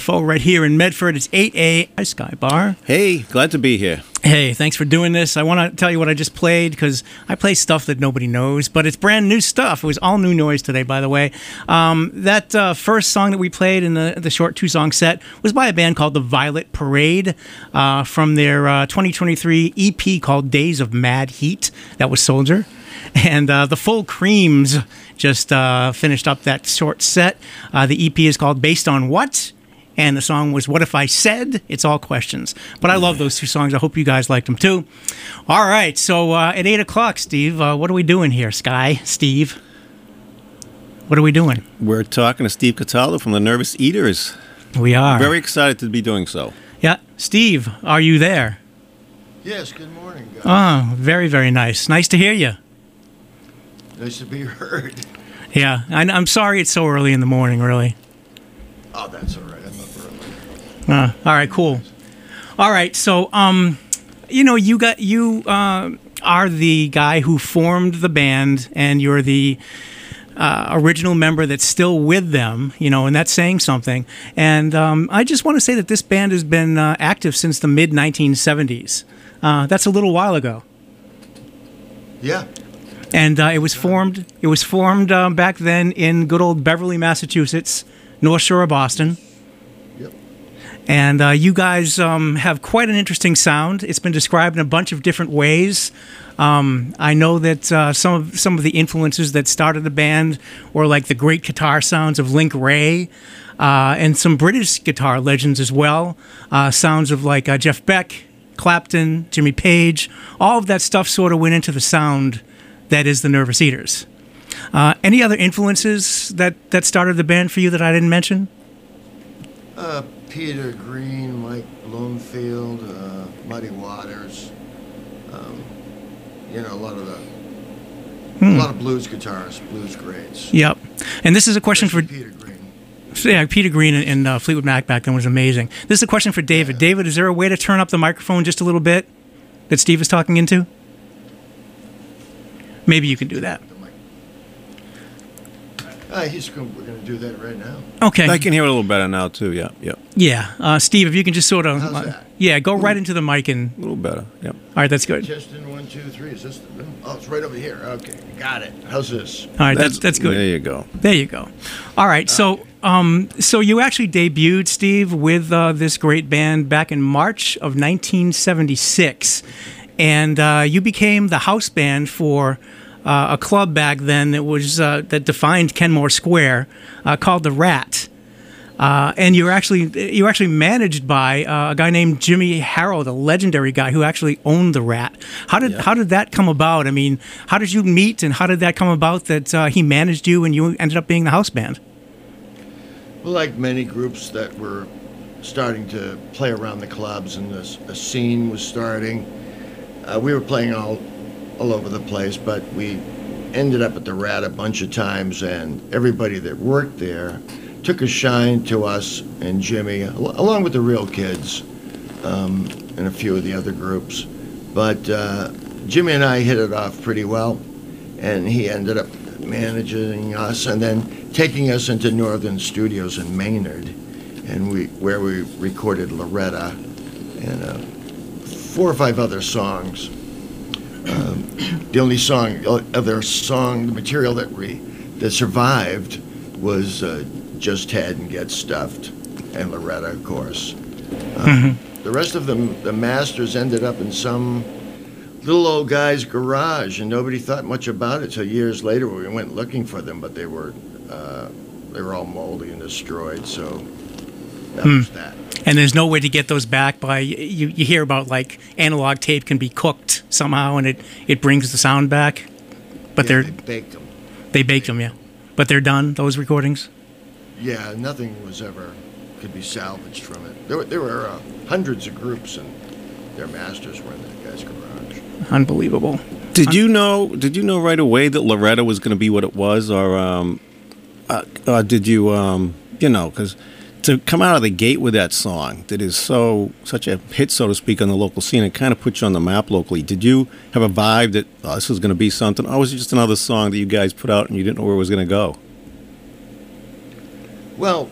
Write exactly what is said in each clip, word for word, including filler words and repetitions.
Right here in Medford. It's eight A. Hi, Sky Bar. Hey, glad to be here. Hey, thanks for doing this. I want to tell you what I just played because I play stuff that nobody knows, but it's brand new stuff. It was all new noise today, by the way. Um, that uh, first song that we played in the, the short two-song set was by a band called The Violet Parade uh, from their uh, twenty twenty-three E P called Days of Mad Heat. That was Soldier. And uh, the Full Creams just uh, finished up that short set. Uh, the E P is called Based on What? And the song was What If I Said? It's all questions. But I love those two songs. I hope you guys liked them too. All right, so uh, at eight o'clock, Steve, uh, what are we doing here, Sky? Steve? What are we doing? We're talking to Steve Cataldo from the Nervous Eaters. We are. Very excited to be doing so. Yeah. Steve, are you there? Yes, good morning, guys. Oh, very, very nice. Nice to hear you. Nice to be heard. Yeah, I, I'm sorry it's so early in the morning, really. Oh, that's all right. I'm up early. Uh, all right, cool. All right, so um, you know, you got you uh, are the guy who formed the band, and you're the uh, original member that's still with them. You know, and that's saying something. And um, I just want to say that this band has been uh, active since the mid nineteen seventies. Uh, that's a little while ago. Yeah. And uh, it was formed. It was formed uh, back then in good old Beverly, Massachusetts, North Shore of Boston. Yep. And uh, you guys um, have quite an interesting sound. It's been described in a bunch of different ways. Um, I know that uh, some of some of the influences that started the band were like the great guitar sounds of Link Wray, uh, and some British guitar legends as well. Uh, sounds of like uh, Jeff Beck, Clapton, Jimmy Page. All of that stuff sort of went into the sound that is the Nervous Eaters. Uh, any other influences that, that started the band for you that I didn't mention? Uh, Peter Green, Mike Bloomfield, uh, Muddy Waters. Um, you know, a lot of the hmm. a lot of blues guitarists, blues greats. Yep. And this is a question Especially for Peter Green. Yeah, Peter Green and uh, Fleetwood Mac back then was amazing. This is a question for David. Yeah. David, is there a way to turn up the microphone just a little bit that Steve is talking into? Maybe you can do that. Uh, he's going, we're going to do that right now. Okay. I can hear it a little better now, too. Yeah, yeah. Yeah. Uh, Steve, if you can just sort of... How's uh, that? Yeah, go right into the mic and... A little better, yep. All right, that's good. Testing one, two, three. Is this the... Oh, it's right over here. Okay, got it. How's this? All right, that's, that's good. There you go. There you go. All right, so... Um, so you actually debuted, Steve, with uh, this great band back in March of nineteen seventy-six. And uh, you became the house band for... Uh, a club back then that was uh, that defined Kenmore Square, uh, called the Rat, uh, and you were actually you were actually managed by uh, a guy named Jimmy Harold, a legendary guy who actually owned the Rat. How did yeah. how did that come about? I mean, how did you meet, and how did that come about that uh, he managed you and you ended up being the house band? Well, like many groups that were starting to play around the clubs, and this, a scene was starting, uh, we were playing all. all over the place, but we ended up at the Rat a bunch of times, and everybody that worked there took a shine to us and Jimmy, al- along with the Real Kids um, and a few of the other groups. But uh, Jimmy and I hit it off pretty well, and he ended up managing us and then taking us into Northern Studios in Maynard, and we where we recorded Loretta and uh, four or five other songs. Um, the only song, other song, the material that we that survived was uh, Just Head and Get Stuffed, and Loretta, of course. Uh, mm-hmm. The rest of them, the masters ended up in some little old guy's garage, and nobody thought much about it till years later when we went looking for them. But they were uh, they were all moldy and destroyed, so that hmm. was that. And there's no way to get those back by, you, you hear about like analog tape can be cooked somehow and it, it brings the sound back, but yeah, they're... They baked them. They baked them, yeah. But they're done, those recordings? Yeah, nothing was ever, could be salvaged from it. There were, there were uh, hundreds of groups and their masters were in that guy's garage. Unbelievable. Did you know, did you know right away that Loretta was going to be what it was, or um, uh, uh, did you, um, you know, because... to come out of the gate with that song that is so such a hit, so to speak, on the local scene, it kind of puts you on the map locally. Did you have a vibe that oh, this was going to be something, or was it just another song that you guys put out and you didn't know where it was going to go? Well,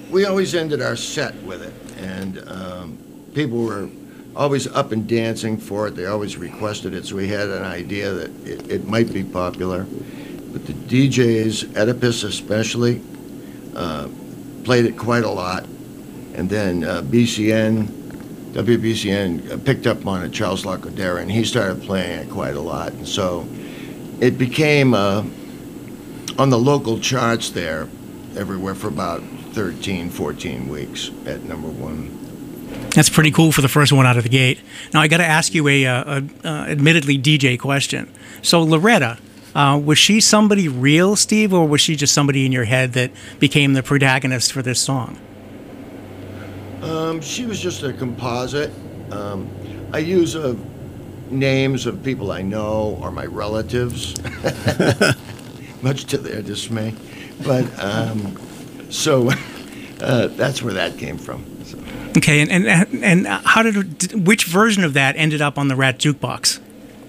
we always ended our set with it, and um, people were always up and dancing for it. They always requested it, so we had an idea that it, it might be popular. But the D Js, Oedipus especially, uh, played it quite a lot. And then uh, B C N, W B C N picked up on it, Charles Lacodera, and he started playing it quite a lot. And so it became uh, on the local charts there everywhere for about thirteen, fourteen weeks at number one. That's pretty cool for the first one out of the gate. Now, I got to ask you a, a, a uh, admittedly D J question. So Loretta, uh, was she somebody real, Steve, or was she just somebody in your head that became the protagonist for this song? Um, she was just a composite. Um, I use uh, names of people I know or my relatives, much to their dismay. But um, so uh, that's where that came from. So. Okay, and, and and how did which version of that ended up on the Rat Jukebox?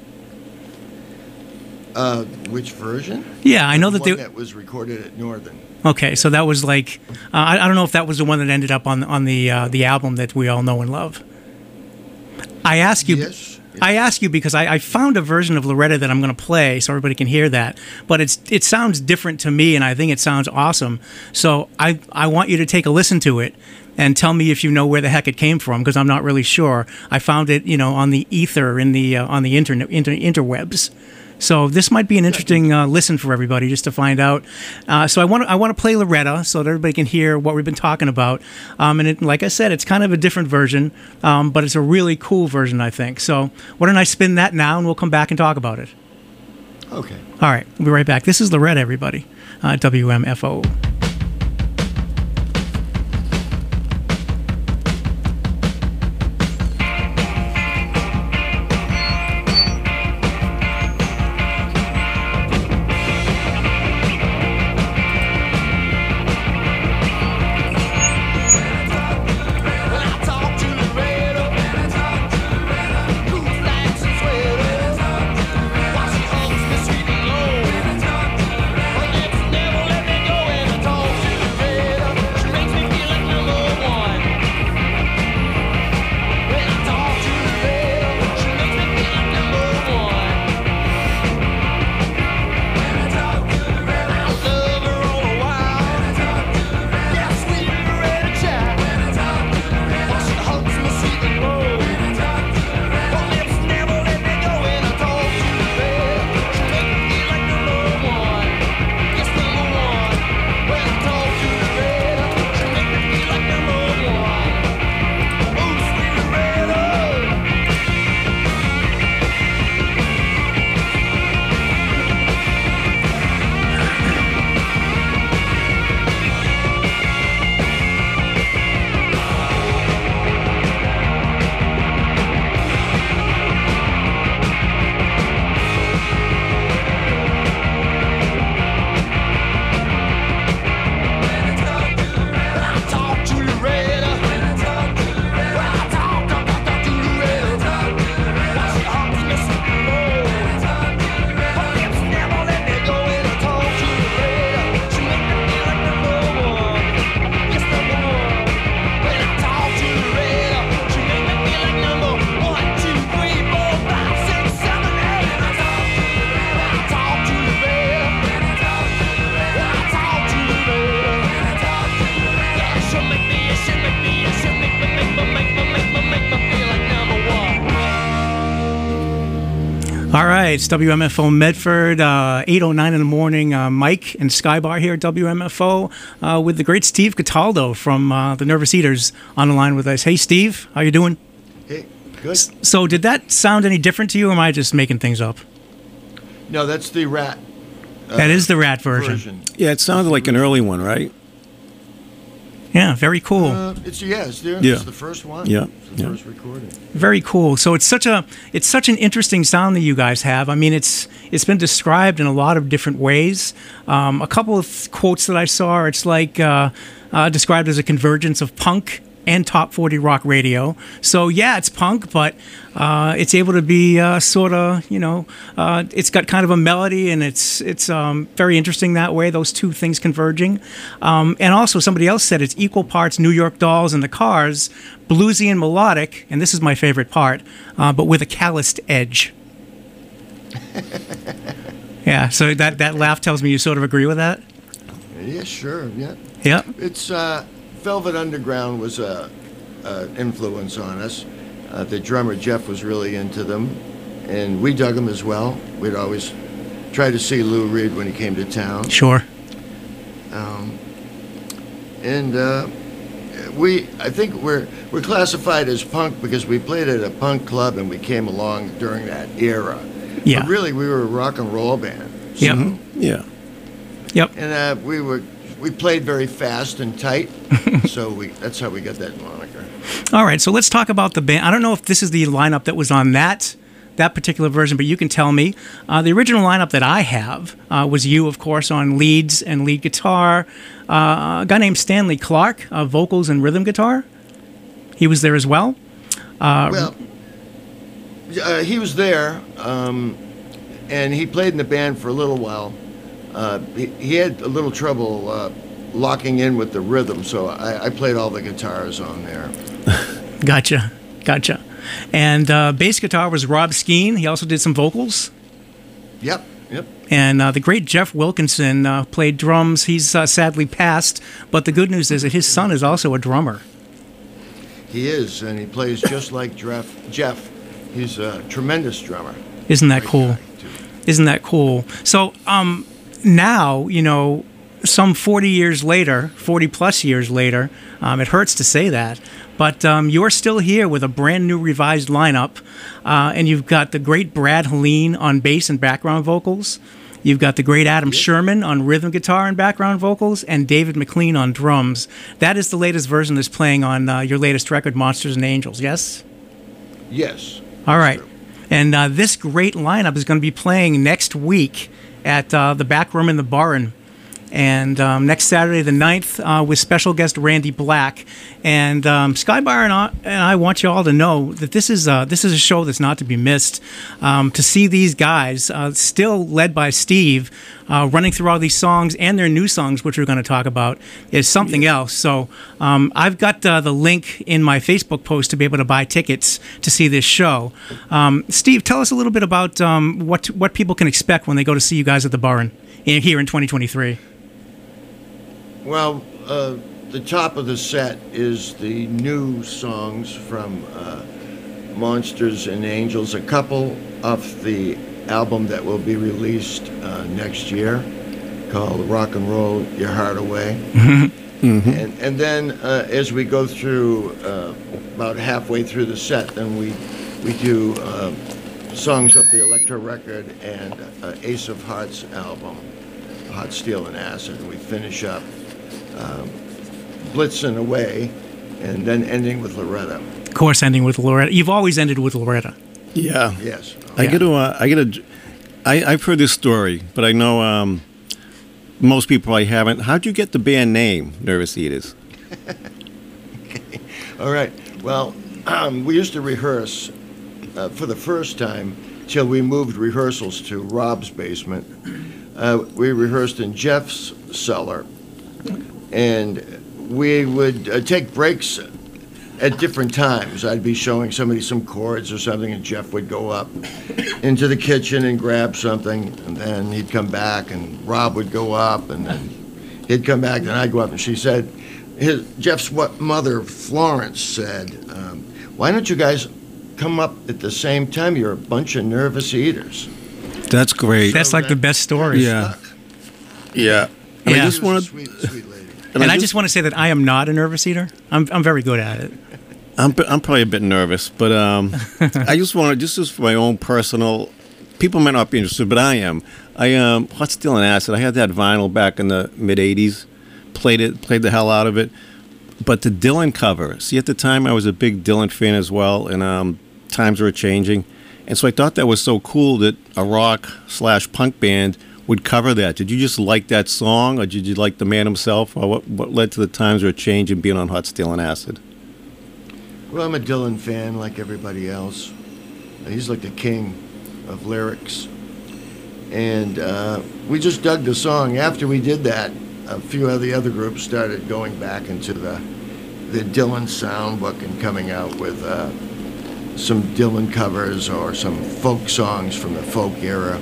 Uh, which version? Yeah, I know that the one they, that was recorded at Northern. Okay, so that was like uh, I, I don't know if that was the one that ended up on on the uh, the album that we all know and love. I ask you. Yes. I ask you because I, I found a version of Loretta that I'm going to play so everybody can hear that, but it's it sounds different to me, and I think it sounds awesome. So I I want you to take a listen to it and tell me if you know where the heck it came from, because I'm not really sure. I found it, you know, on the ether in the uh, on the internet inter, interwebs. So this might be an interesting uh, listen for everybody just to find out. Uh, so I want to I want to play Loretta so that everybody can hear what we've been talking about. Um, and it, like I said, it's kind of a different version, um, but it's a really cool version, I think. So why don't I spin that now, and we'll come back and talk about it. Okay. All right, we'll be right back. This is Loretta, everybody. Uh, W M F O. All right, it's W M F O Medford, uh, eight oh nine in the morning. Uh, Mike and Skybar here at W M F O uh, with the great Steve Cataldo from uh, the Nervous Eaters on the line with us. Hey, Steve, how you doing? Hey, good. So did that sound any different to you, or am I just making things up? No, that's the Rat. Uh, that is the Rat version. version. Yeah, it sounded like an early one, right? Yeah, very cool. Uh, it's yeah, it's there. Yeah. It's the first one. Yeah, It's the yeah. first recording. Very cool. So it's such a it's such an interesting sound that you guys have. I mean, it's it's been described in a lot of different ways. Um, a couple of quotes that I saw, it's like uh, uh, described as a convergence of punk and Top forty Rock Radio. So yeah, it's punk, but uh, it's able to be uh, sort of, you know, uh, it's got kind of a melody, and it's it's um, very interesting that way. Those two things converging, um, and also somebody else said it's equal parts New York Dolls and the Cars, bluesy and melodic, and this is my favorite part, uh, but with a calloused edge. Yeah, so that, that laugh tells me you sort of agree with that? Yeah, sure, yeah. Yep. It's, uh, Velvet Underground was a, a influence on us. Uh, the drummer, Jeff, was really into them, and we dug them as well. We'd always try to see Lou Reed when he came to town. Sure. Um, and uh, we, I think we're, we're classified as punk because we played at a punk club and we came along during that era. Yeah. But really, we were a rock and roll band. Yep. Mm-hmm. Yeah. Yep. And uh, we were we played very fast and tight, so we that's how we got that moniker. All right, so let's talk about the band. I don't know if this is the lineup that was on that that particular version, but you can tell me. Uh, the original lineup that I have uh, was you, of course, on leads and lead guitar. Uh, a guy named Stanley Clark, uh, vocals and rhythm guitar. He was there as well. Uh, Well, uh, he was there, um, and he played in the band for a little while. Uh, he, he had a little trouble uh, locking in with the rhythm, so I, I played all the guitars on there. Gotcha, gotcha. And uh, bass guitar was Rob Skeen. He also did some vocals. Yep, yep. And uh, the great Jeff Wilkinson uh, played drums. He's uh, sadly passed, but the good news is that his son is also a drummer. He is, and he plays just like Jeff. Jeff. He's a tremendous drummer. Isn't that Great cool? guy, too. Isn't that cool? So um, now, you know, some forty years later, forty plus years later, um, it hurts to say that, but um, you're still here with a brand new revised lineup, uh, and you've got the great Brad Helene on bass and background vocals. You've got the great Adam Sherman on rhythm guitar and background vocals, and David McLean on drums. That is the latest version that's playing on uh, your latest record, Monsters and Angels, yes? Yes. All right. true. And uh, this great lineup is going to be playing next week at uh, the Back Room in the Barn. And um, next Saturday, the ninth, uh, with special guest Randy Black. And um, Skybar and I, and I want you all to know that this is, uh, this is a show that's not to be missed. Um, to see these guys, uh, still led by Steve, uh, running through all these songs and their new songs, which we're going to talk about, is something else. So um, I've got uh, the link in my Facebook post to be able to buy tickets to see this show. Um, Steve, tell us a little bit about um, what, what people can expect when they go to see you guys at the Barn in, here in twenty twenty-three. Well, uh, the top of the set is the new songs from uh, Monsters and Angels, a couple off the album that will be released uh, next year called Rock and Roll Your Heart Away. Mm-hmm. And, and then uh, as we go through, uh, about halfway through the set, then we, we do uh, songs off the Electro record and uh, Ace of Hearts album, Hot Steel and Acid, and we finish up Um, blitzing away, and then ending with Loretta. Of course, ending with Loretta. You've always ended with Loretta. Yeah. Yes. I Yeah. get to. Uh, I get a. I, I've heard this story, but I know um, most people probably haven't. How'd you get the band name, Nervous Eaters? All right. Well, um, we used to rehearse uh, for the first time till we moved rehearsals to Rob's basement. Uh, we rehearsed in Jeff's cellar, and we would uh, take breaks at different times. I'd be showing somebody some chords or something, and Jeff would go up into the kitchen and grab something, and then he'd come back, and Rob would go up, and then he'd come back, and I'd go up, and she said, his, Jeff's what mother, Florence, said, um, why don't you guys come up at the same time? You're a bunch of nervous eaters. That's great. That's like the best story. Yeah. Yeah. And Yeah. I just She was a wanted. sweet, sweet lady. And, I just want to say that I am not a nervous eater. I'm, I'm very good at it. I'm, I'm probably a bit nervous, but um, I just want to, just as for my own personal, people might not be interested, but I am. I um, Hot Steel and Acid. I had that vinyl back in the mid eighties. Played it, played the hell out of it. But the Dylan cover. See, at the time I was a big Dylan fan as well, and um, times were changing, and so I thought that was so cool that a rock slash punk band would cover that. Did you just like that song, or did you like the man himself, or what? What led to the times were changing being on Hot Steel and Acid? Well, I'm a Dylan fan like everybody else. He's like the king of lyrics. And uh, we just dug the song. After we did that, a few of the other groups started going back into the the Dylan soundbook and coming out with uh, some Dylan covers or some folk songs from the folk era.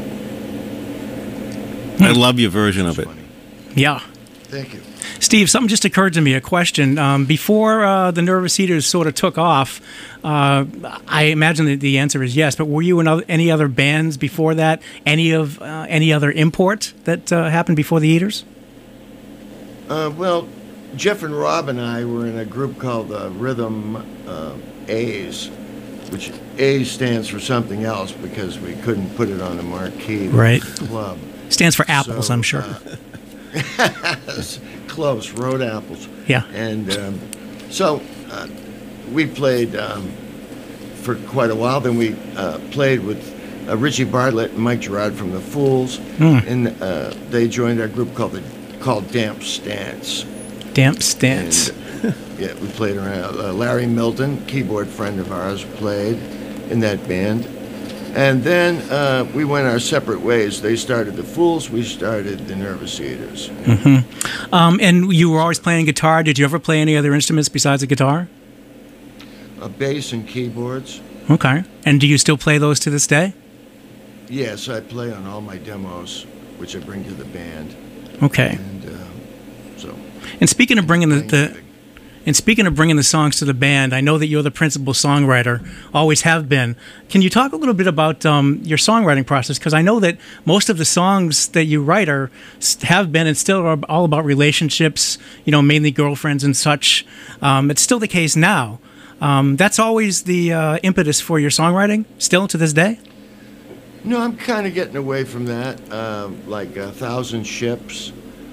I love your version of it. Funny. Yeah. Thank you. Steve, something just occurred to me, a question. Um, before uh, the Nervous Eaters sort of took off, uh, I imagine that the answer is yes, but were you in other, any other bands before that? Any of uh, any other import that uh, happened before the Eaters? Uh, well, Jeff and Rob and I were in a group called uh, Rhythm uh, A's, which A stands for something else because we couldn't put it on the marquee. Right. Club. Stands for apples, So, I'm sure. Uh, close, road apples. Yeah. And um, so uh, we played um, for quite a while. Then we uh, played with uh, Richie Bartlett and Mike Gerard from the Fools, Mm. and uh, they joined our group called the called Damp Stance. Damp Stance. And, yeah, we played around. Uh, Larry Milton, keyboard friend of ours, played in that band. And then uh, we went our separate ways. They started the Fools. We started the Nervous Eaters. Mm-hmm. Um, and you were always playing guitar. Did you ever play any other instruments besides the guitar? A bass and keyboards. Okay. And do you still play those to this day? Yes, I play on all my demos, which I bring to the band. Okay. And uh, so. And speaking of bringing the, playing the everything. and speaking of bringing the songs to the band, I know that you're the principal songwriter, always have been. Can you talk a little bit about um, your songwriting process? Because I know that most of the songs that you write are have been and still are all about relationships. You know, mainly girlfriends and such. Um, it's still the case now. Um, that's always the uh, impetus for your songwriting, still to this day. No, I'm kind of getting away from that. Uh, like A Thousand Ships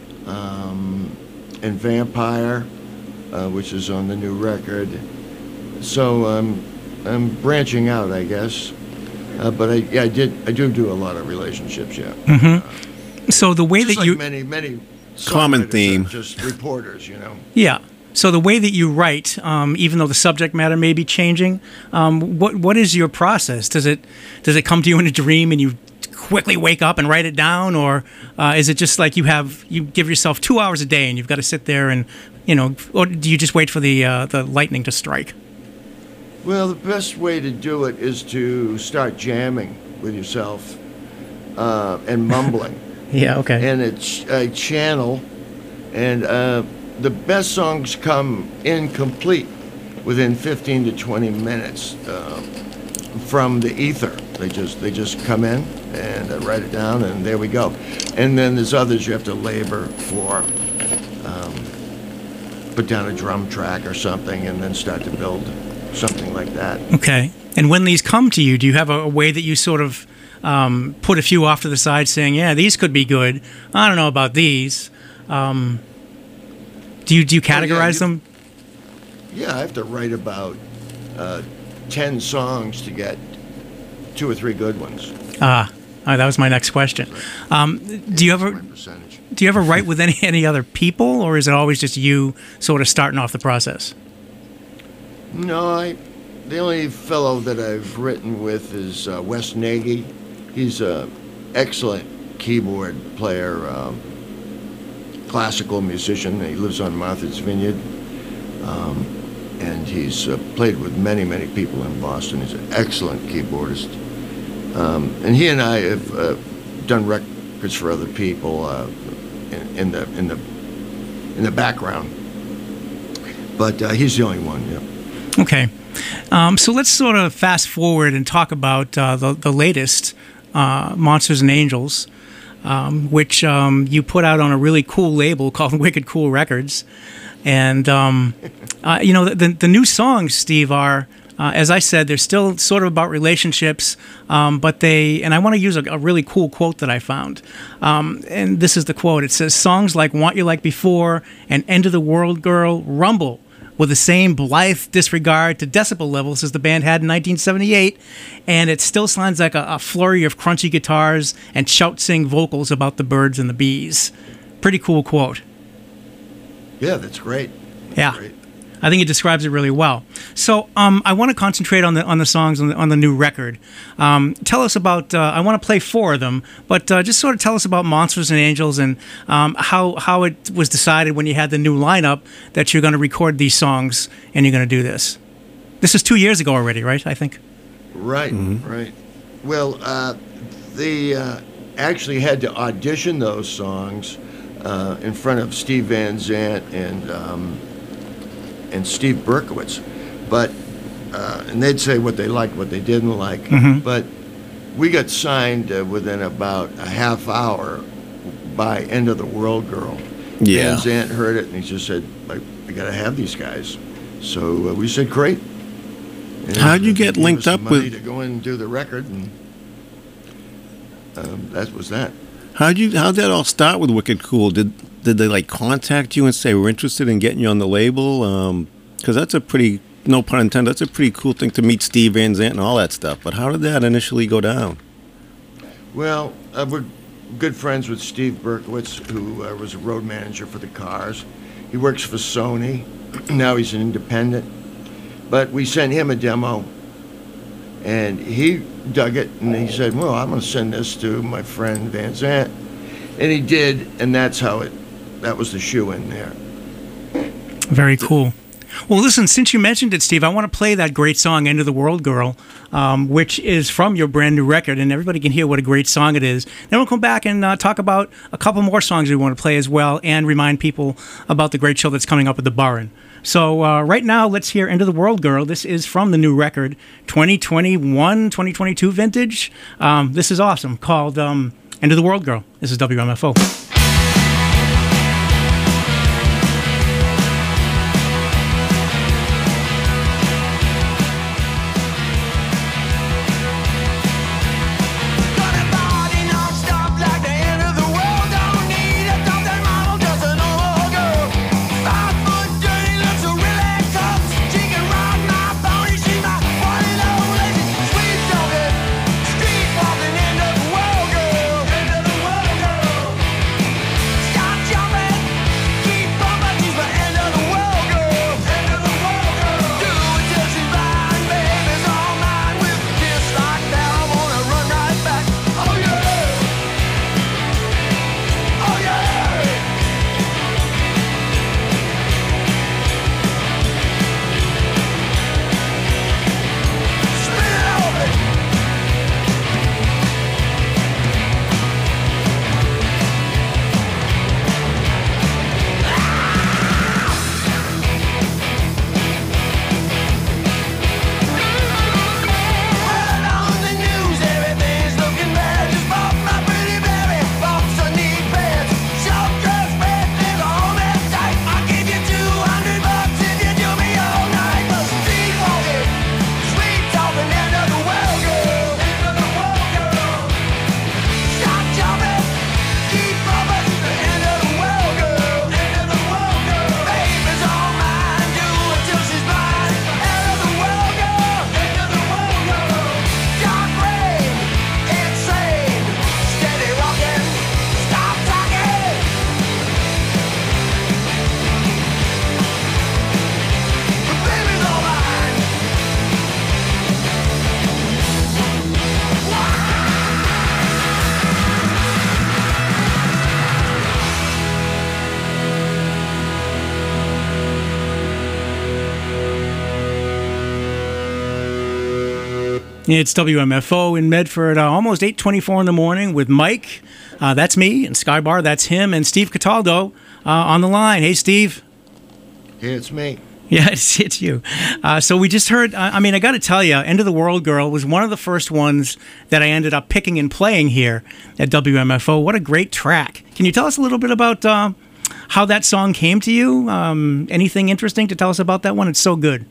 um, and Vampire, uh, which is on the new record. So um, I'm branching out, I guess. Uh, but I, yeah, I did. I do do a lot of relationships. Yeah. Mm-hmm. So the way Just that like you many many Common songwriters theme. are just reporters, you know. Yeah. So the way that you write, um, even though the subject matter may be changing, um, what what is your process? Does it does it come to you in a dream and you quickly wake up and write it down, or uh, is it just like you have you give yourself two hours a day and you've got to sit there and you know, or do you just wait for the uh, the lightning to strike? Well, the best way to do it is to start jamming with yourself uh, and mumbling. Yeah. Okay. And it's a channel, and uh, the best songs come incomplete within fifteen to twenty minutes uh, from the ether. They just they just come in and I write it down, and there we go. And then there's others you have to labor for. Um, put down a drum track or something, and then start to build something like that. Okay. And when these come to you, do you have a, a way that you sort of um, put a few off to the side, saying, "Yeah, these could be good. I don't know about these." Um, do you do you categorize Oh, yeah, you- them? Yeah, I have to write about uh, ten songs to get two or three good ones. Ah, uh, that was my next question. Um, do you That's ever my percentage. do you ever write with any any other people, or is it always just you sort of starting off the process? No, I. The only fellow that I've written with is uh, Wes Nagy. He's a excellent keyboard player, um, classical musician. He lives on Martha's Vineyard, um, and he's uh, played with many, many people in Boston. He's an excellent keyboardist, um, and he and I have uh, done records for other people uh, in, in the in the in the background. But uh, he's the only one. Yeah. Okay. Um, so let's sort of fast forward and talk about uh, the, the latest, uh, Monsters and Angels, um, which um, you put out on a really cool label called Wicked Cool Records. And, um, uh, you know, the, the new songs, Steve, are, uh, as I said, they're still sort of about relationships, um, but they, and I want to use a, a really cool quote that I found. Um, and this is the quote. It says, "Songs like Want You Like Before and End of the World Girl rumble with the same blithe disregard to decibel levels as the band had in nineteen seventy-eight, and it still sounds like a, a flurry of crunchy guitars and shout-sing vocals about the birds and the bees." Pretty cool quote. Yeah, that's great. That's Yeah. great. I think it describes it really well. So um, I want to concentrate on the on the songs on the, on the new record. Um, tell us about. Uh, I want to play four of them, but uh, just sort of tell us about Monsters and Angels and um, how how it was decided when you had the new lineup that you're going to record these songs and you're going to do this. This is two years ago already, right? I think. Right, mm-hmm. right. Well, uh, they uh, actually had to audition those songs uh, in front of Steve Van Zandt and um, and Steve Berkowitz, but uh, and they'd say what they liked, what they didn't like. Mm-hmm. But we got signed uh, within about a half hour by End of the World Girl. Yeah. Van Zandt heard it and he just said, "I, I got to have these guys." So uh, we said, "Great." And how'd you get gave linked us up some money with? To go in and do the record, and um, that was that. How'd you? How'd that all start with Wicked Cool? Did did they like contact you and say we're interested in getting you on the label? Because um, that's a pretty, no pun intended, that's a pretty cool thing to meet Steve Van Zandt and all that stuff. But how did that initially go down? Well, uh, we're good friends with Steve Berkowitz, who uh, was a road manager for the Cars. He works for Sony. Now he's an independent. But we sent him a demo, and he dug it, and he said, well, I'm going to send this to my friend Van Zandt. And he did, and that's how it, that was the shoe in there. Very cool. Well, listen, since you mentioned it, Steve, I want to play that great song, End of the World Girl, um, which is from your brand new record, and everybody can hear what a great song it is. Then we'll come back and uh, talk about a couple more songs we want to play as well, and remind people about the great show that's coming up at the Burren. So uh, right now, let's hear End of the World Girl. This is from the new record, twenty twenty-one, twenty twenty-two vintage. Um, this is awesome, called um, End of the World Girl. This is W M F O. It's W M F O in Medford, uh, almost eight twenty-four in the morning with Mike. Uh, that's me. And Skybar, that's him. And Steve Cataldo uh, on the line. Hey, Steve. Hey, it's me. Yeah, it's, it's you. Uh, so we just heard, I mean, I got to tell you, End of the World Girl was one of the first ones that I ended up picking and playing here at W M F O. What a great track. Can you tell us a little bit about uh, how that song came to you? Um, anything interesting to tell us about that one? It's so good.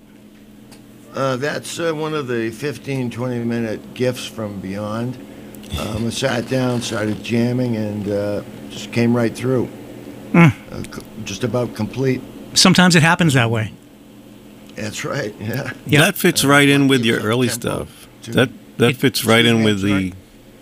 Uh, that's uh, one of the fifteen, twenty minute gifts from beyond. Um, I sat down, started jamming, and uh, just came right through. Mm. Uh, just about complete. Sometimes it happens that way. That's right, yeah. yeah. That fits uh, right in with your early stuff. To, that that fits right in with the...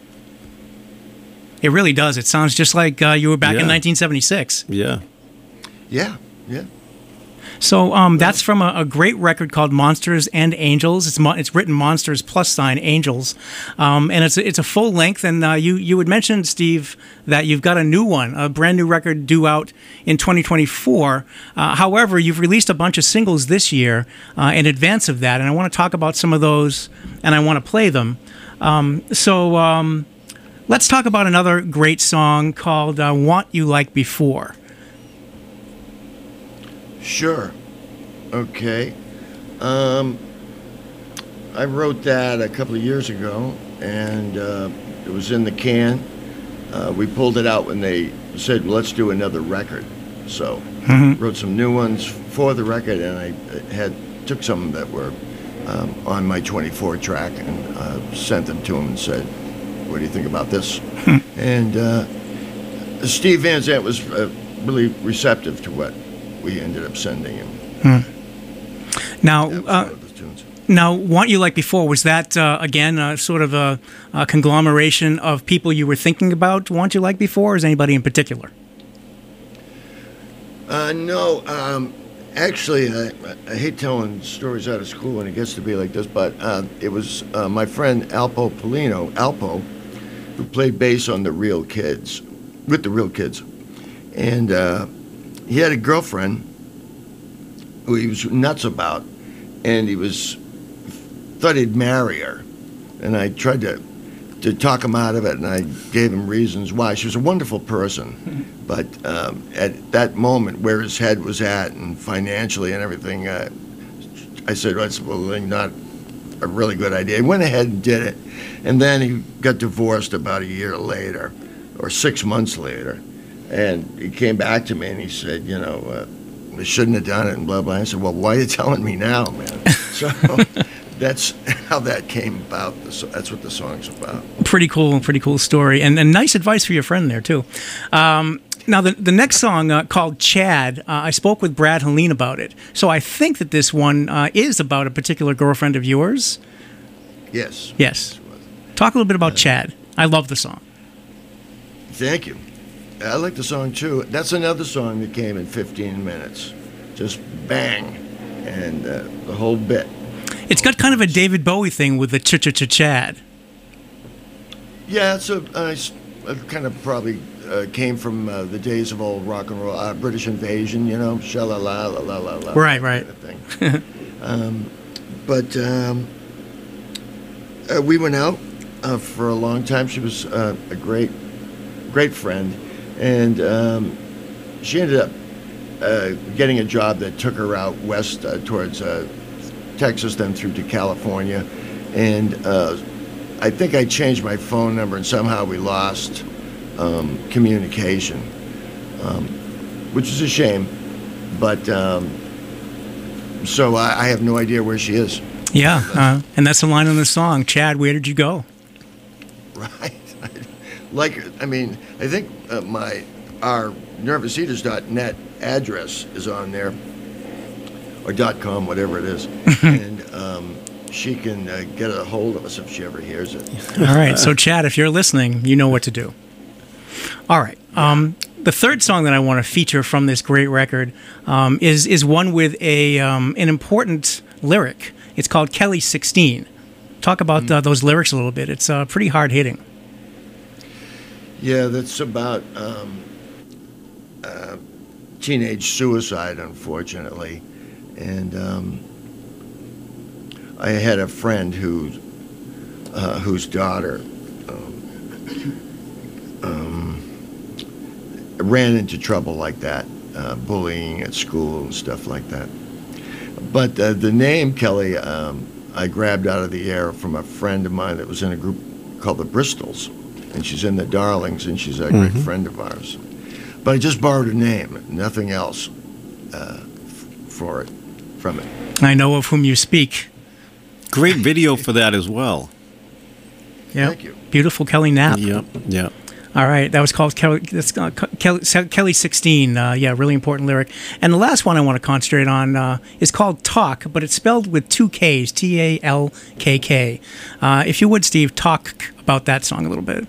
It really does. It sounds just like uh, you were back yeah. in nineteen seventy-six. Yeah. Yeah, yeah. So um, that's from a, a great record called Monsters and Angels. It's mo- it's written Monsters plus sign Angels, um, and it's a, it's a full length. And uh, you you had mentioned, Steve, that you've got a new one, a brand new record due out in twenty twenty-four. Uh, however, you've released a bunch of singles this year uh, in advance of that, and I want to talk about some of those, and I want to play them. Um, so um, let's talk about another great song called uh, "Want You Like Before." Sure. Okay. Um, I wrote that a couple of years ago, and uh, it was in the can. Uh, we pulled it out when they said, let's do another record. So Mm-hmm. wrote some new ones for the record, and I had took some that were um, on my twenty-four track and uh, sent them to him and said, what do you think about this? And uh, Steve Van Zandt was uh, really receptive to what we ended up sending him. Now, That was uh, one of the tunes. now, "Want You Like Before," was that uh, again uh, sort of a, a conglomeration of people you were thinking about? "Want You Like Before," or is anybody in particular? Uh, no, um, actually, I, I hate telling stories out of school when it gets to be like this, but uh, it was uh, my friend Alpo Polino, Alpo, who played bass on the Real Kids, with the Real Kids. And uh, he had a girlfriend who he was nuts about, and he was thought he'd marry her. And I tried to to talk him out of it, and I gave him reasons why. She was a wonderful person, but um, at that moment, where his head was at, and financially and everything, uh, I said, well, that's well, not a really good idea. He went ahead and did it, and then he got divorced about a year later, or six months later, and he came back to me and he said, you know, uh, I shouldn't have done it, and blah, blah. I said, well, why are you telling me now, man? So that's how that came about. That's what the song's about. Pretty cool, pretty cool story, and, and nice advice for your friend there too. Um, now, the the next song uh, called "Chad," uh, I spoke with Brad Helene about it, so I think that this one uh, is about a particular girlfriend of yours. Yes. Yes. Talk a little bit about Chad. I love the song. Thank you. I like the song too. That's another song that came in fifteen minutes. Just bang, and uh, the whole bit. It's got kind of a David Bowie thing with the ch-ch-ch-chad. Yeah, it's a, uh, it's a kind of probably uh, came from uh, the days of old rock and roll, uh, British Invasion, you know, sha-la-la, la-la-la-la. Right, right. Kind of thing. um, but um, uh, we went out uh, for a long time. She was uh, a great, great friend, and um, she ended up uh, getting a job that took her out west uh, towards uh, Texas, then through to California, and uh, I think I changed my phone number, and somehow we lost um, communication, um, which is a shame. But um, so I, I have no idea where she is. Yeah, uh, and that's the line on the song. "Chad, where did you go?" Right. Like, I mean, I think uh, my our nervous eaters dot net address is on there, or .com, whatever it is, and um, she can uh, get a hold of us if she ever hears it. All right, so Chad, if you're listening, you know what to do. All right. Um, the third song that I want to feature from this great record um, is is one with a um, an important lyric. It's called "Kelly sixteen." Talk about mm. uh, those lyrics a little bit. It's uh, pretty hard hitting. Yeah, that's about um, uh, teenage suicide, unfortunately. And um, I had a friend who, uh, whose daughter um, um, ran into trouble like that, uh, bullying at school and stuff like that. But uh, the name Kelly, um, I grabbed out of the air from a friend of mine that was in a group called the Bristols, and she's in the Darlings, and she's a mm-hmm. great friend of ours. But I just borrowed her name, nothing else uh, f- for it. From it. I know of whom you speak. Great video for that as well. Yeah, Thank you. Beautiful Kelly Knapp. Yep, yep. All right, that was called Kelly. That's uh, Kelly, Kelly sixteen. Uh, yeah, really important lyric. And the last one I want to concentrate on uh, is called "Talk," but it's spelled with two K's. T A L K K. Uh, if you would, Steve, talk about that song a little bit.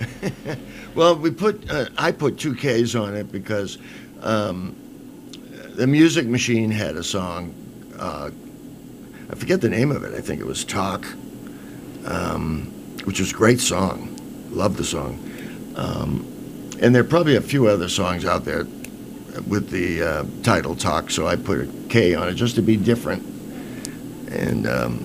Well, we put uh, I put two K's on it because. Um, the Music Machine had a song. Uh, I forget the name of it. I think it was Talk, um, which was a great song. Love the song. Um, and there are probably a few other songs out there with the uh, title Talk, so I put a K on it just to be different. And um,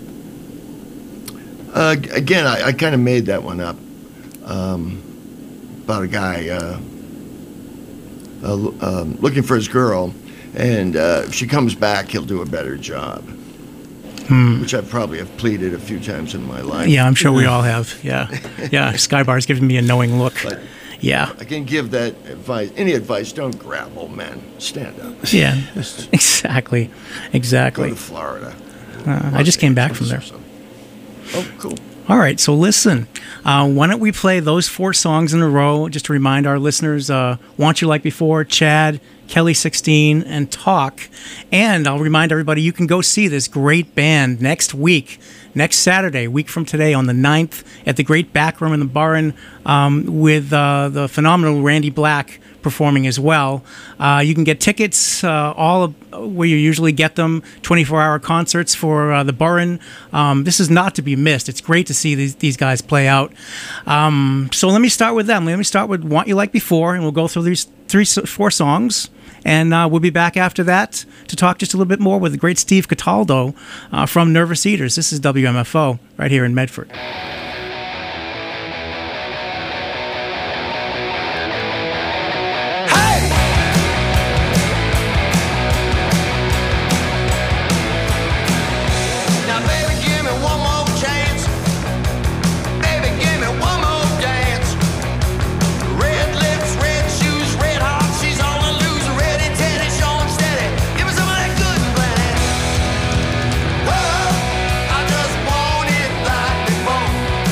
uh, again, I, I kind of made that one up um, about a guy uh, uh, um, looking for his girl, and uh, if she comes back, he'll do a better job. Hmm. Which I probably have pleaded a few times in my life. Yeah, I'm sure we all have. Yeah, yeah. Skybar's giving me a knowing look. But yeah, I can give that advice. Any advice? Don't grab old men. Stand up. Yeah, exactly, exactly. Go to Florida. Uh, I just came back from there. Oh, cool. All right, so listen. Uh, why don't we play those four songs in a row, just to remind our listeners, uh, Want You Like Before, Chad, Kelly sixteen, and Talk. And I'll remind everybody, you can go see this great band next week, next Saturday, week from today, on the ninth, at the Great Back Room in the Barn, um, with uh, the phenomenal Randy Black performing as well. Uh, you can get tickets uh, all of, where you usually get them, twenty-four hour concerts for uh, the Burren. Um, this is not to be missed. It's great to see these, these guys play out. Um, so let me start with them. Let me start with Want You Like Before, and we'll go through these three, four songs. And uh, we'll be back after that to talk just a little bit more with the great Steve Cataldo uh, from Nervous Eaters. This is W M F O right here in Medford. I just want it like before.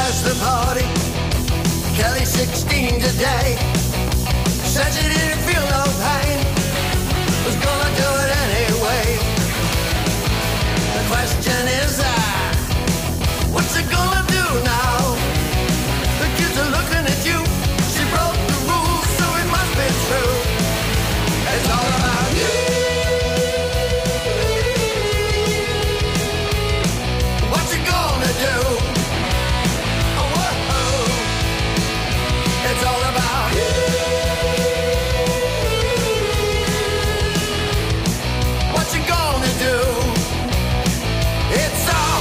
crashed the party. Kelly sixteen today. Said she didn't feel no pain, was gonna do it anyway. The question is, uh, what's it gonna do now? The kids are looking at you. She broke the rules, so it must be true. It's all about you. What's it gonna do? Oh, whoa. It's all about you. What you gonna do? It's all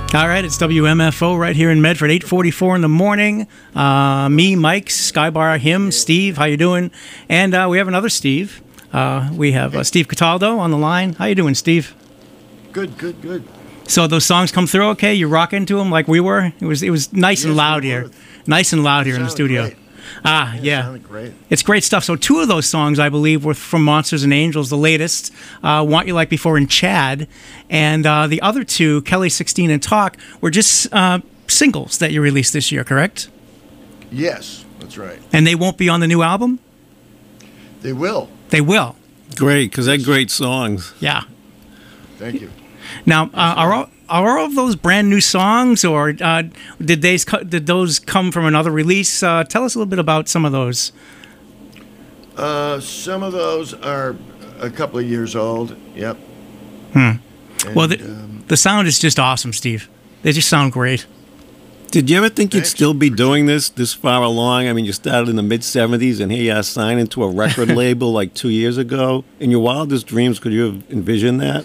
All right, it's W M F O right here in Medford, eight forty-four in the morning. Uh, me, Mike, Skybar, him, Steve, how you doing? And uh, we have another Steve. Uh, we have uh, Steve Cataldo on the line. How you doing, Steve? Good, good, good. So those songs come through okay? You rock into them like we were? It was it was nice Yes, and loud we here. were. Nice and loud here in the Sounded studio. great. Ah, Yeah, yeah. sounded great. It's great stuff. So two of those songs, I believe, were from Monsters and Angels, the latest, uh, Want You Like Before and Chad. And uh, the other two, Kelly sixteen and Talk, were just uh, singles that you released this year, correct? Yes, that's right. And they won't be on the new album? They will. They will. Great, because they're great songs. Yeah. Thank you. Now, uh, are all, are all of those brand new songs, or uh, did they did those come from another release? Uh, tell us a little bit about some of those. Uh, some of those are a couple of years old. Yep. Hmm. And, Well, the, um, the sound is just awesome, Steve. They just sound great. Did you ever think you'd Thanks. still be doing this this far along? I mean, you started in the mid seventies, and here you are signing to a record label like two years ago. In your wildest dreams, could you have envisioned that?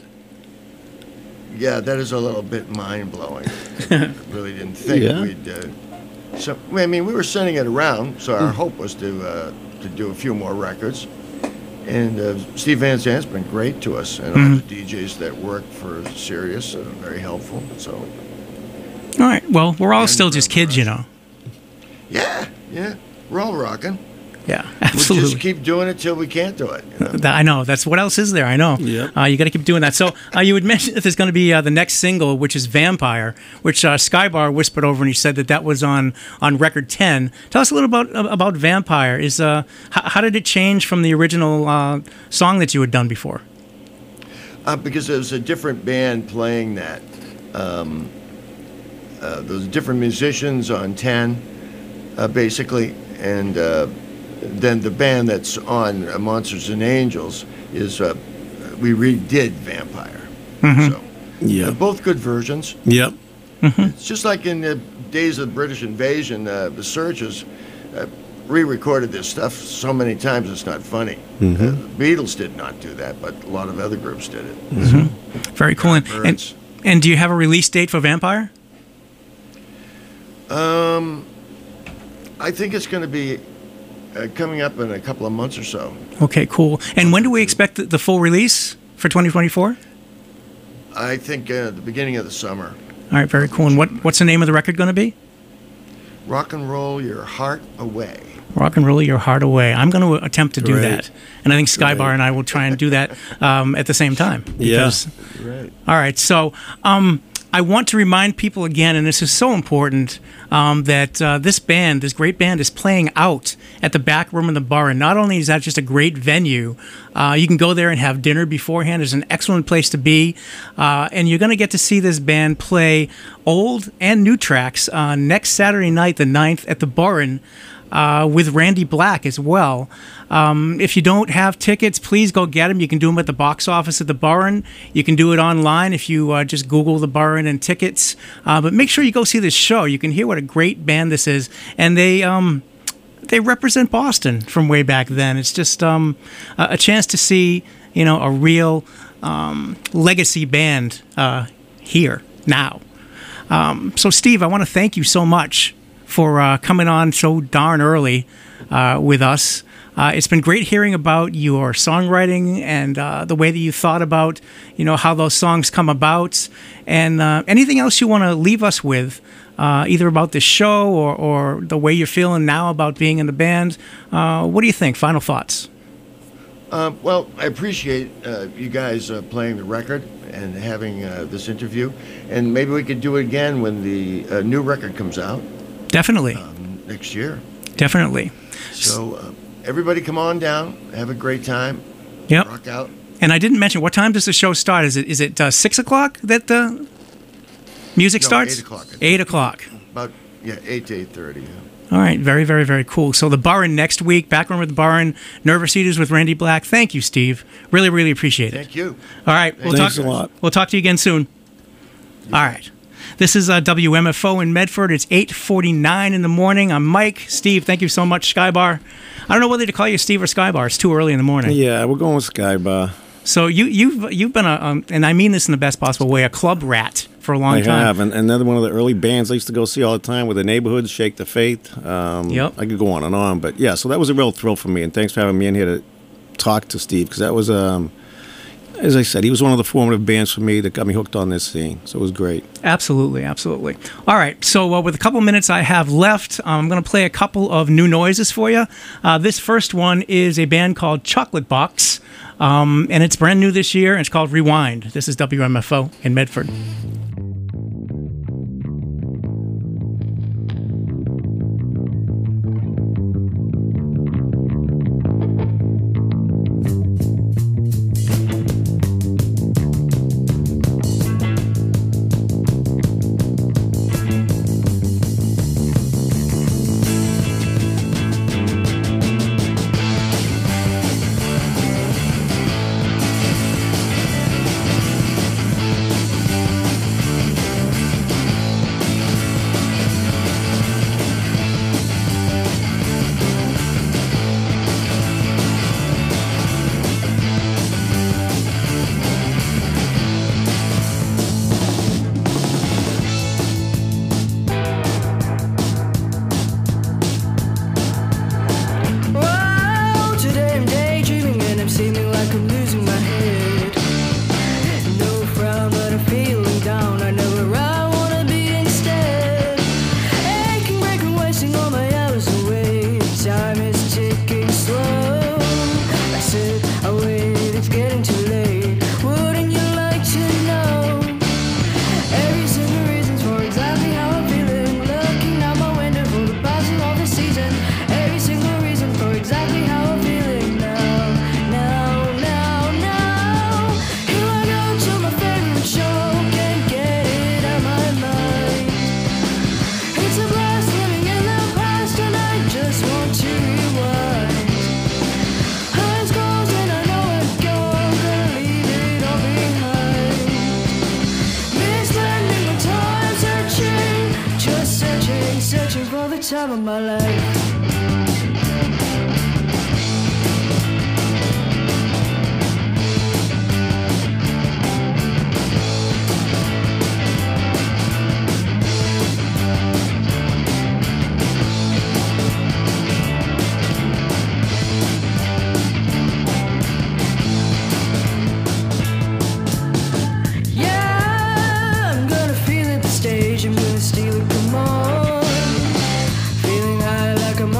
yeah, that is a little bit mind blowing. Really didn't think Yeah. we'd. Uh, so I mean, we were sending it around, so our hope was to uh, to do a few more records. And uh, Steve Van Zant's been great to us, and all the D Js that work for Sirius are very helpful. So All right. Well, we're all And still just for kids, you us. know. yeah, yeah, we're all rocking. Yeah, We'll absolutely. just keep doing it till we can't do it. You know? That- I know. That's what else is there. I know. Yep. Uh, you got to keep doing that. So uh, you would mention that there's going to be uh, the next single, which is Vampire, which uh, Skybar whispered over and he said that that was on on record ten. Tell us a little about about Vampire. Is uh, h- how did it change from the original uh, song that you had done before? Uh, because there was a different band playing that. Um, uh, there was different musicians on ten, uh, basically, and uh, then the band that's on uh, Monsters and Angels is uh, we redid Vampire. So Yeah. uh, both good versions. Yep. It's just like in the days of the British invasion, uh, the Searchers uh, re-recorded this stuff so many times it's not funny. Uh, the Beatles did not do that, but a lot of other groups did it. Very cool. And, and Birds. and do you have a release date for Vampire? Um, I think it's going to be uh, coming up in a couple of months or so. Okay, cool. And when do we expect the, the full release for twenty twenty-four? I think uh, the beginning of the summer. All right, very cool. And what what's the name of the record going to be? Rock and roll your heart away. Rock and roll your heart away. I'm going to attempt to do Great. that, and I think Skybar Great. and I will try and do that um, at the same time. Yeah. because- Right. All right. So um, I want to remind people again, and this is so important, um, that uh, this band, this great band, is playing out at the back room of the bar. And not only is that just a great venue, uh, you can go there and have dinner beforehand. It's an excellent place to be. Uh, and you're going to get to see this band play old and new tracks uh, next Saturday night, the ninth, at the Barn. Uh, with Randy Black as well. Um, if you don't have tickets, please go get them. You can do them at the box office at the Barn. You can do it online if you uh, just Google the Barn and tickets. Uh, but make sure you go see this show. You can hear what a great band this is, and they um, they represent Boston from way back then. It's just um, a, a chance to see you know a real um, legacy band uh, here now. Um, so, Steve, I want to thank you so much for uh, coming on so darn early uh, with us. Uh, it's been great hearing about your songwriting and uh, the way that you thought about, you know, how those songs come about, and uh, anything else you want to leave us with, uh, either about the show or, or the way you're feeling now about being in the band. Uh, what do you think? Final thoughts? Uh, well, I appreciate uh, you guys uh, playing the record and having uh, this interview. And maybe we could do it again when the uh, new record comes out Definitely. um, next year. Definitely. So uh, everybody come on down, have a great time, Yep. rock out. And I didn't mention, what time does the show start? Is it is it uh, six o'clock that the music No, starts? eight o'clock, I think. Eight o'clock. About, yeah, eight to eight thirty. Yeah. All right, very, very, very cool. So the Barn next week, back room with the Barn, Nervous Eaters with Randy Black. Thank you, Steve. Really, really appreciate it. Thank you. All right, we'll Thanks talk. a lot. We'll talk to you again soon. All right. This is uh, W M F O in Medford. It's eight forty-nine in the morning. I'm Mike. Steve, thank you so much, Skybar. I don't know whether to call you Steve or Skybar. It's too early in the morning. Yeah, we're going with Skybar. So you, you've you've been a, um, and I mean this in the best possible way, a club rat for a long I time. have, and, and they're one of the early bands I used to go see all the time with the Neighborhoods, Shake the Faith. Um, Yep. I could go on and on, but yeah, so that was a real thrill for me, and thanks for having me in here to talk to Steve, because that was, um, as I said, he was one of the formative bands for me that got me hooked on this scene, so it was great. Absolutely, absolutely. All right, so uh, with a couple minutes I have left, I'm going to play a couple of new noises for you. Uh, this first one is a band called Chocolate Box, um, and it's brand new this year, and it's called Rewind. This is W M F O in Medford. Time of my life. Yeah, I'm gonna feel it the stage, I'm gonna steal it, come on. Feeling high like I'm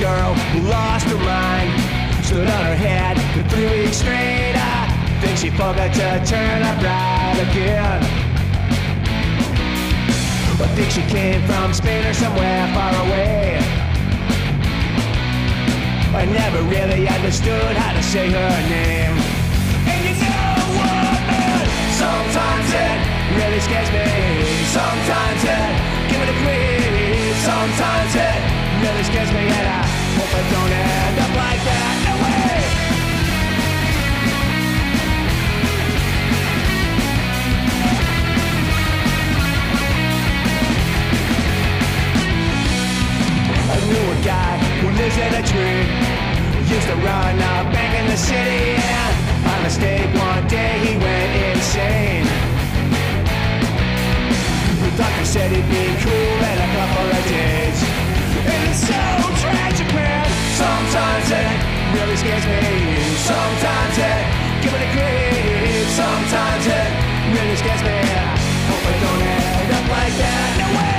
girl who lost her mind, stood on her head for three weeks straight. I think she forgot to turn up right again. I think she came from Spain or somewhere far away. I never really understood how to say her name. And you know what, man? Sometimes it really scares me. Sometimes it, give it a quiz. Sometimes it really scares me, and I hope I don't end up like that. No way. I knew a guy who lives in a tree, used to run a bank in the city, and by mistake one day he went insane. The doctor said he'd be cool in a couple of days, and it's so tragic, man. Sometimes it really scares me. Sometimes it, give it a grip. Sometimes it really scares me. I hope I don't end up like that. No way.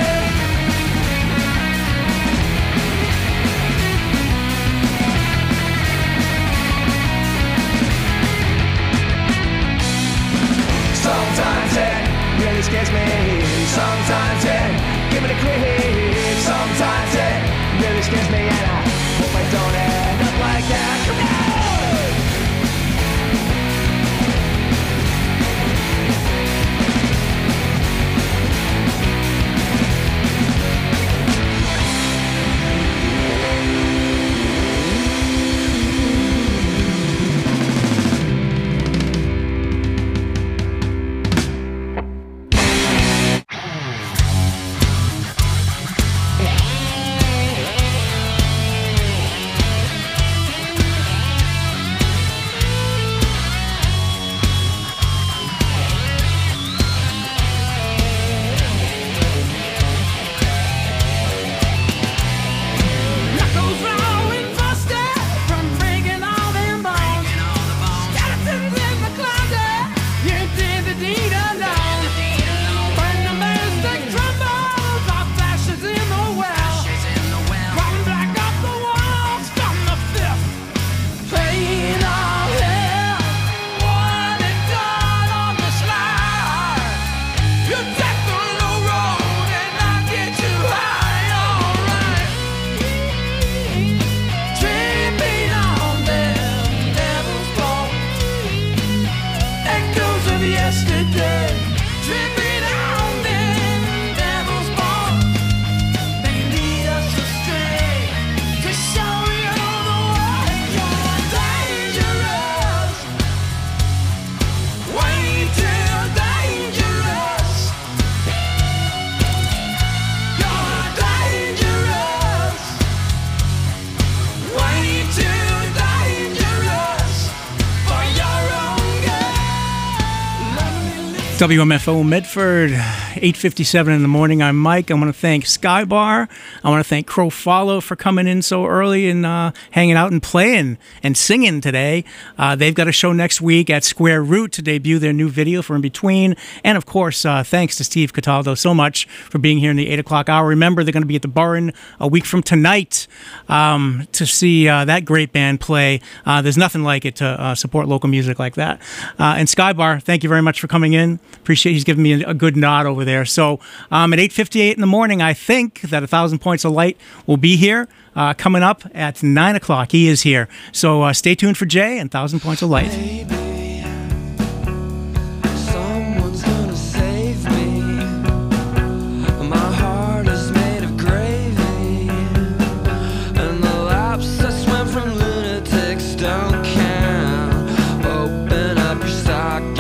Sometimes it really scares me. Sometimes it, give it a creep. Sometimes it really scares me, and I hope I don't end up like that. Come on! W M F O Medford, eight fifty-seven in the morning. I'm Mike. I want to thank Skybar. I want to thank Crow Follow for coming in so early and uh, hanging out and playing and singing today. Uh, they've got a show next week at Square Root to debut their new video for In Between. And, of course, uh, thanks to Steve Cataldo so much for being here in the eight o'clock hour. Remember, they're going to be at the Burren a week from tonight um, to see uh, that great band play. Uh, there's nothing like it to uh, support local music like that. Uh, and Skybar, thank you very much for coming in. Appreciate he's giving me a, a good nod over there. So um, at eight fifty-eight in the morning, I think that A Thousand Points of Light will be here. Uh, coming up at nine o'clock, he is here. So uh, stay tuned for Jay and Thousand Points of Light. Baby, someone's gonna save me. My heart is made of gravy, and the laps I swim from lunatics don't count. Open up your stocking.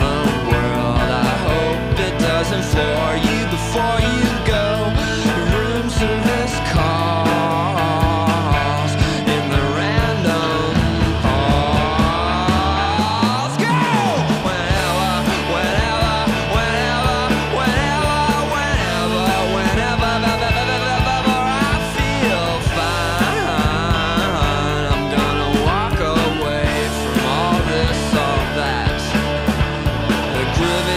For you before you go, driven